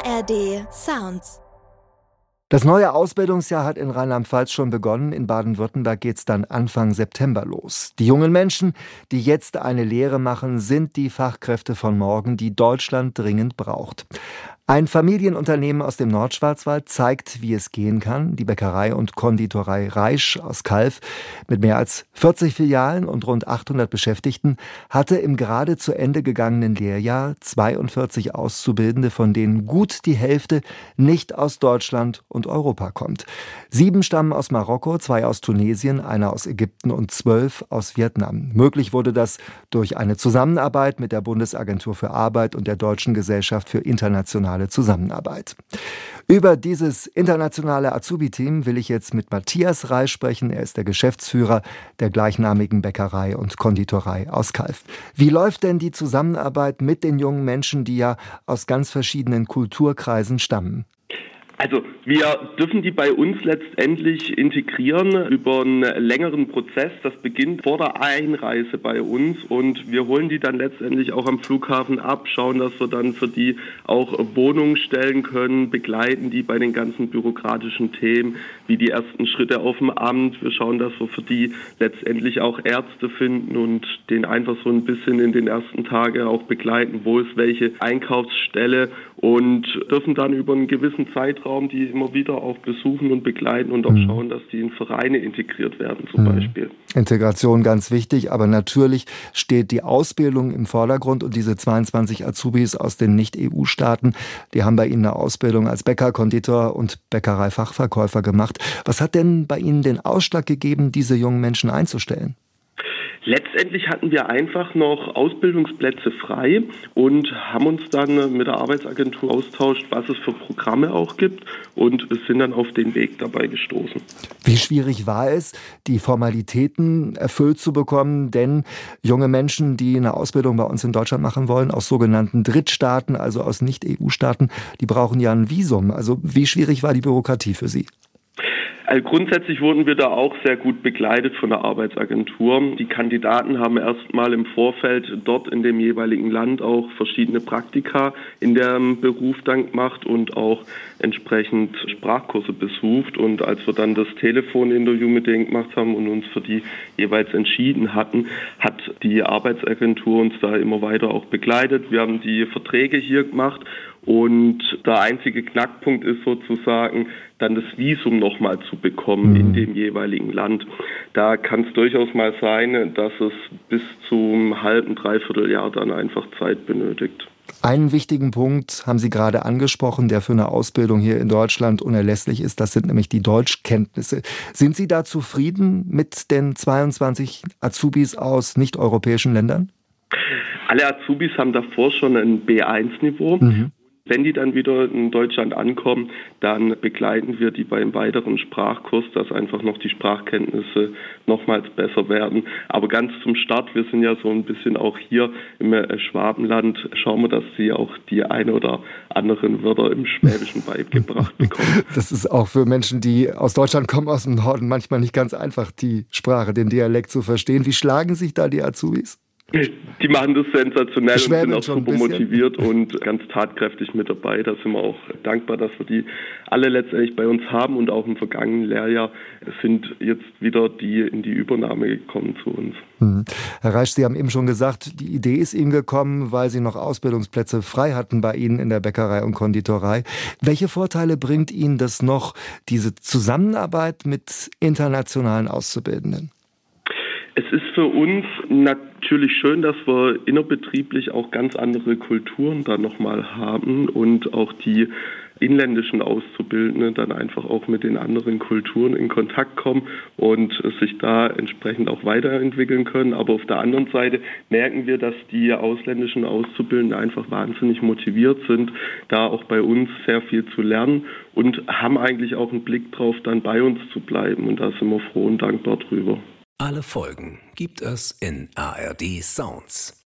ARD Sounds. Das neue Ausbildungsjahr hat in Rheinland-Pfalz schon begonnen. In Baden-Württemberg geht's dann Anfang September los. Die jungen Menschen, die jetzt eine Lehre machen, sind die Fachkräfte von morgen, die Deutschland dringend braucht. Ein Familienunternehmen aus dem Nordschwarzwald zeigt, wie es gehen kann. Die Bäckerei und Konditorei Reisch aus Calw mit mehr als 40 Filialen und rund 800 Beschäftigten hatte im gerade zu Ende gegangenen Lehrjahr 42 Auszubildende, von denen gut die Hälfte nicht aus Deutschland und Europa kommt. 7 stammen aus Marokko, 2 aus Tunesien, 1 aus Ägypten und 12 aus Vietnam. Möglich wurde das durch eine Zusammenarbeit mit der Bundesagentur für Arbeit und der Deutschen Gesellschaft für internationale Zusammenarbeit. Über dieses internationale Azubi-Team will ich jetzt mit Matthias Reisch sprechen. Er ist der Geschäftsführer der gleichnamigen Bäckerei und Konditorei aus Calw. Wie läuft denn die Zusammenarbeit mit den jungen Menschen, die ja aus ganz verschiedenen Kulturkreisen stammen? Also wir dürfen die bei uns letztendlich integrieren über einen längeren Prozess. Das beginnt vor der Einreise bei uns und wir holen die dann letztendlich auch am Flughafen ab, schauen, dass wir dann für die auch Wohnungen stellen können, begleiten die bei den ganzen bürokratischen Themen, wie die ersten Schritte auf dem Amt. Wir schauen, dass wir für die letztendlich auch Ärzte finden und den einfach so ein bisschen in den ersten Tagen auch begleiten, wo ist welche Einkaufsstelle, und dürfen dann über einen gewissen Zeitraum die immer wieder auch besuchen und begleiten und auch schauen, dass die in Vereine integriert werden zum Beispiel. Integration ganz wichtig, aber natürlich steht die Ausbildung im Vordergrund, und diese 22 Azubis aus den Nicht-EU-Staaten, die haben bei Ihnen eine Ausbildung als Bäcker, Konditor und Bäckerei-Fachverkäufer gemacht. Was hat denn bei Ihnen den Ausschlag gegeben, diese jungen Menschen einzustellen? Letztendlich hatten wir einfach noch Ausbildungsplätze frei und haben uns dann mit der Arbeitsagentur austauscht, was es für Programme auch gibt, und sind dann auf den Weg dabei gestoßen. Wie schwierig war es, die Formalitäten erfüllt zu bekommen? Denn junge Menschen, die eine Ausbildung bei uns in Deutschland machen wollen, aus sogenannten Drittstaaten, also aus Nicht-EU-Staaten, die brauchen ja ein Visum. Also wie schwierig war die Bürokratie für Sie? Also grundsätzlich wurden wir da auch sehr gut begleitet von der Arbeitsagentur. Die Kandidaten haben erstmal im Vorfeld dort in dem jeweiligen Land auch verschiedene Praktika in dem Beruf dann gemacht und auch entsprechend Sprachkurse besucht. Und als wir dann das Telefoninterview mit denen gemacht haben und uns für die jeweils entschieden hatten, hat die Arbeitsagentur uns da immer weiter auch begleitet. Wir haben die Verträge hier gemacht. Und der einzige Knackpunkt ist sozusagen, dann das Visum nochmal zu bekommen in dem jeweiligen Land. Da kann es durchaus mal sein, dass es bis zum halben, dreiviertel Jahr dann einfach Zeit benötigt. Einen wichtigen Punkt haben Sie gerade angesprochen, der für eine Ausbildung hier in Deutschland unerlässlich ist. Das sind nämlich die Deutschkenntnisse. Sind Sie da zufrieden mit den 22 Azubis aus nicht-europäischen Ländern? Alle Azubis haben davor schon ein B1-Niveau. Wenn die dann wieder in Deutschland ankommen, dann begleiten wir die beim weiteren Sprachkurs, dass einfach noch die Sprachkenntnisse nochmals besser werden. Aber ganz zum Start, wir sind ja so ein bisschen auch hier im Schwabenland, schauen wir, dass sie auch die eine oder anderen Wörter im Schwäbischen beigebracht bekommen. Das ist auch für Menschen, die aus Deutschland kommen, aus dem Norden, manchmal nicht ganz einfach, die Sprache, den Dialekt zu verstehen. Wie schlagen sich da die Azubis? Die machen das sensationell und sind auch super bisschen motiviert und ganz tatkräftig mit dabei. Da sind wir auch dankbar, dass wir die alle letztendlich bei uns haben, und auch im vergangenen Lehrjahr sind jetzt wieder die in die Übernahme gekommen zu uns. Herr Reisch, Sie haben eben schon gesagt, die Idee ist Ihnen gekommen, weil Sie noch Ausbildungsplätze frei hatten bei Ihnen in der Bäckerei und Konditorei. Welche Vorteile bringt Ihnen das noch, diese Zusammenarbeit mit internationalen Auszubildenden? Es ist für uns natürlich schön, dass wir innerbetrieblich auch ganz andere Kulturen da nochmal haben und auch die inländischen Auszubildenden dann einfach auch mit den anderen Kulturen in Kontakt kommen und sich da entsprechend auch weiterentwickeln können. Aber auf der anderen Seite merken wir, dass die ausländischen Auszubildenden einfach wahnsinnig motiviert sind, da auch bei uns sehr viel zu lernen, und haben eigentlich auch einen Blick drauf, dann bei uns zu bleiben. Und da sind wir froh und dankbar drüber. Alle Folgen gibt es in ARD Sounds.